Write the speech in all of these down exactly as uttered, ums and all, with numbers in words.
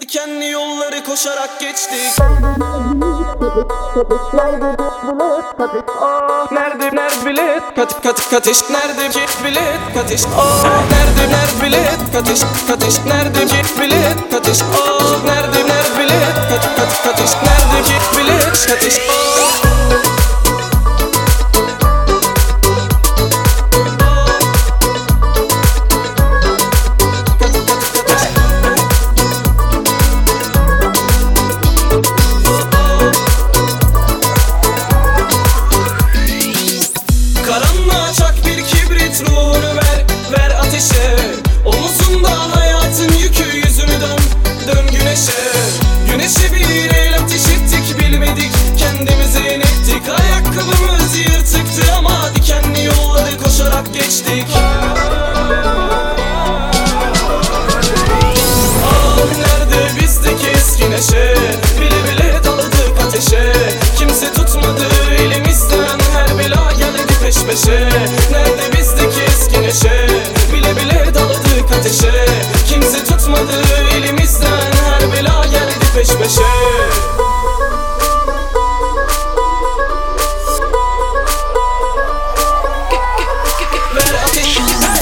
Dikenli yolları koşarak geçtik. Nerede nerede bilet kat kat katış, nerede ki bilet katış, oh nerede nerede bilet katış katış, nerede ki bilet katış, oh nerede nerede bilet kat kat katış, nerede ki bilet katış, oh. Karanlığa çak bir kibrit, ruhunu ver, ver ateşe. Omuzunda hayatın yükü, yüzünü dön, dön güneşe. Güneşe bir el ateş ettik, bilmedik kendimize inettik. Ayakkabımız yırtıktı ama dikenli yolları koşarak geçtik. Ah nerede bizdeki eski neşe, bile bile daladık ateşe. Kimse tutmadı elimizden, her bela geldi peş peşe. Nerede bizdeki eski neşe, bile bile daladık ateşe. Kimse tutmadı elimizden, her bela geldi peş peşe. Ver ateşi,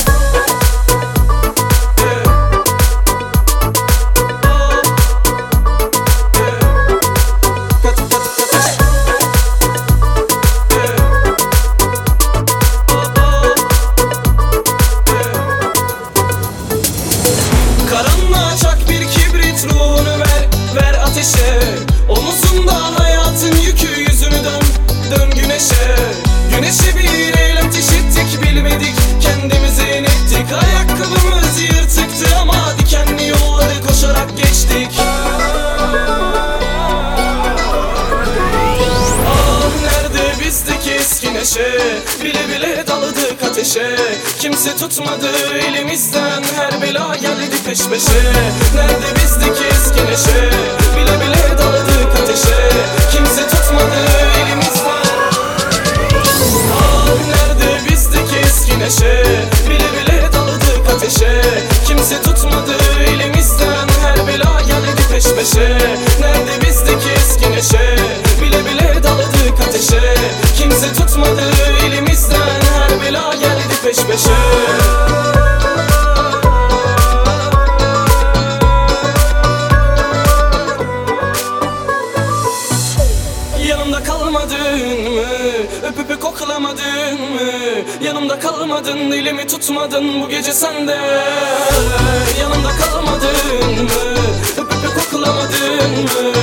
karanlığa çak bir kibrit, ruhunu ver, ver ateşe. Omuzunda hayatın yükü, yüzünü dön, dön güneşe. Güneşe bir el ateş ettik, bilmedik kendimize inettik. Ayakkabımız yırtıktı ama dikenli yolları koşarak geçtik. Ah nerede bizdeki eski neşe, bile bile daladık ateşe. Kimse tutmadı elimizden, her bela geldi peş peşe. Nerede bizdeki eski neşe, bile bile daladık ateşe. Kimse tutmadı elimizden. Ah nerede bizdeki eski neşe, bile bile daladık ateşe. Kimse tutmadı elimizden, her bela geldi peş peşe. Nerede bizdeki eski neşe, bile bile daladık ateşe. Kimse tutmadı elimizden, her bela geldi peş peşe. Yanımda kalmadın mı? Öp öpü koklamadın mı? Yanımda kalmadın, elimi tutmadın bu gece sende. Yanımda kalmadın mı? Öp öpü koklamadın mı?